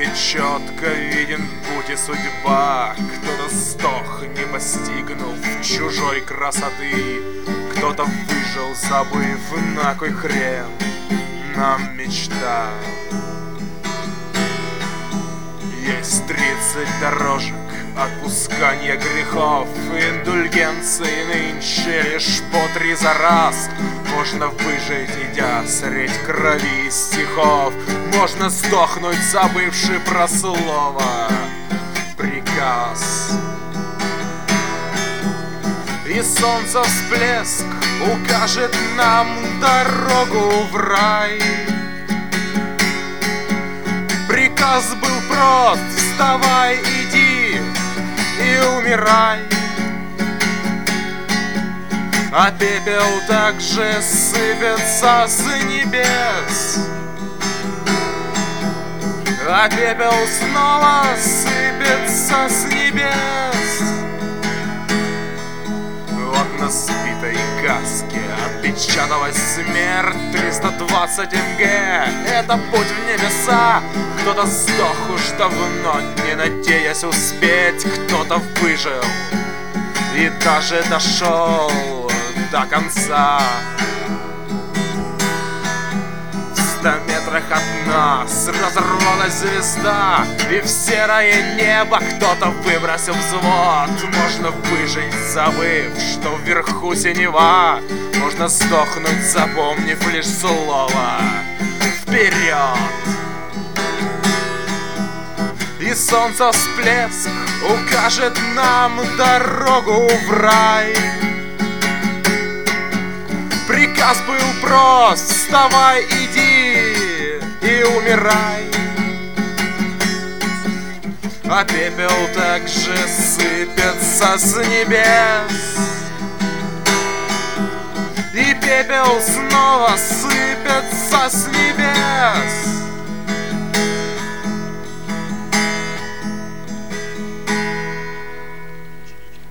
Ведь четко виден путь и судьба. Кто-то сдох, не постигнув чужой красоты. Кто-то выжил, забыв, на кой хрен нам мечта. Есть 30 дорожек отпускания грехов, индульгенции нынче лишь по 3 за раз. Можно выжить, идя средь крови и стихов. Можно сдохнуть, забывши про слово приказ. И солнце всплеск укажет нам дорогу в рай. Приказ был прост: вставай, иди и умирай. А пепел также сыпется с небес. А пепел снова сыпется с небес. Вот на сбитой каске отпечаталась смерть. 320 МГ — это путь в небеса. Кто-то сдох уж давно, не надеясь успеть. Кто-то выжил и даже дошел до конца. В 100 метрах от нас разорвалась звезда, и в серое небо кто-то выбросил взвод. Можно выжить, забыв, что вверху синева. Можно сдохнуть, запомнив лишь слово «Вперед!». И солнце всплеск укажет нам дорогу в рай. Приказ был прост: вставай, иди и умирай. А пепел также сыпется с небес. И пепел снова сыпется с небес.